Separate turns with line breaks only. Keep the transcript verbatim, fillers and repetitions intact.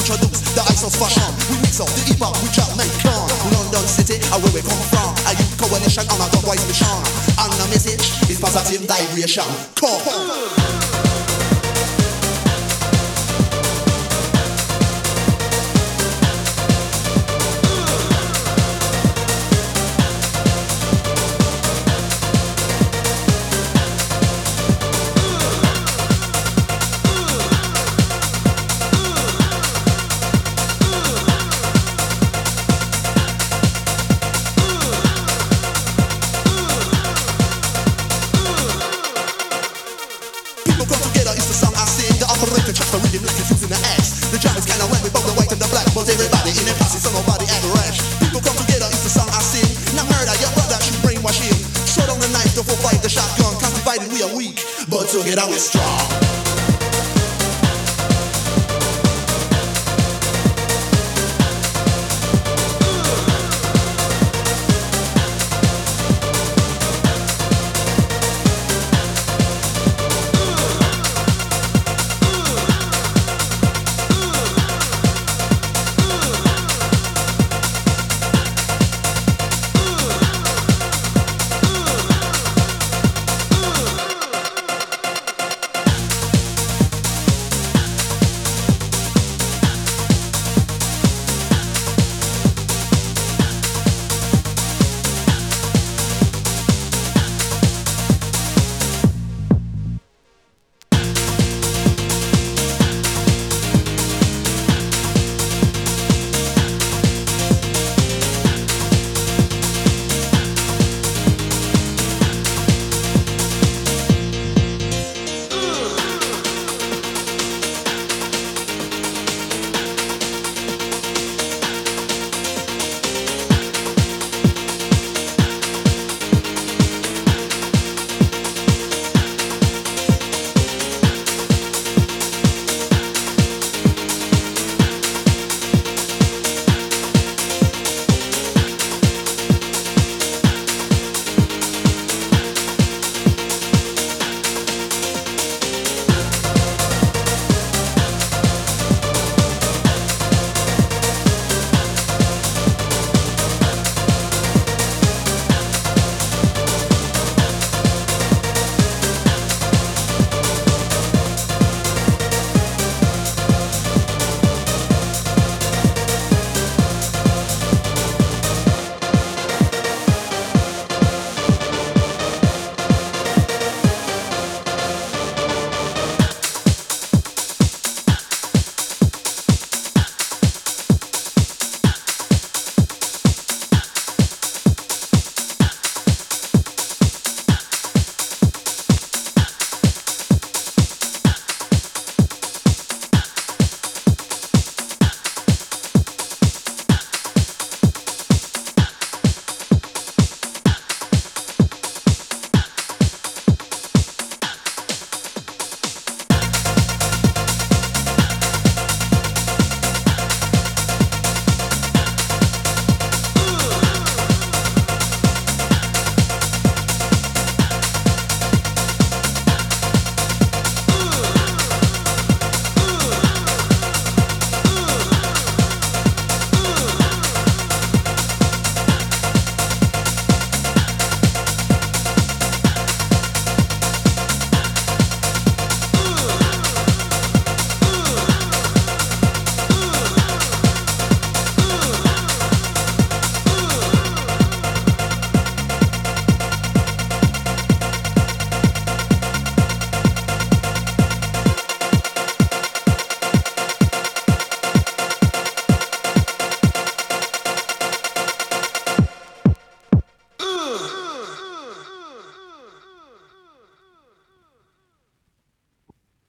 introduce the ice fashion. We mix up the hip hop with Jamaican. London City, are where we come from. A youth coalition on a dubwise mission. And the message is positive vibration. Come on. The drum is kinda when we both the white and the black, but everybody in the posse, so nobody act rash. People come together, it's the song I sing. Now murder your brother, should brainwash him. Shut down the knife, don't fight the shotgun. Can't divide it, we are weak, but together we're strong.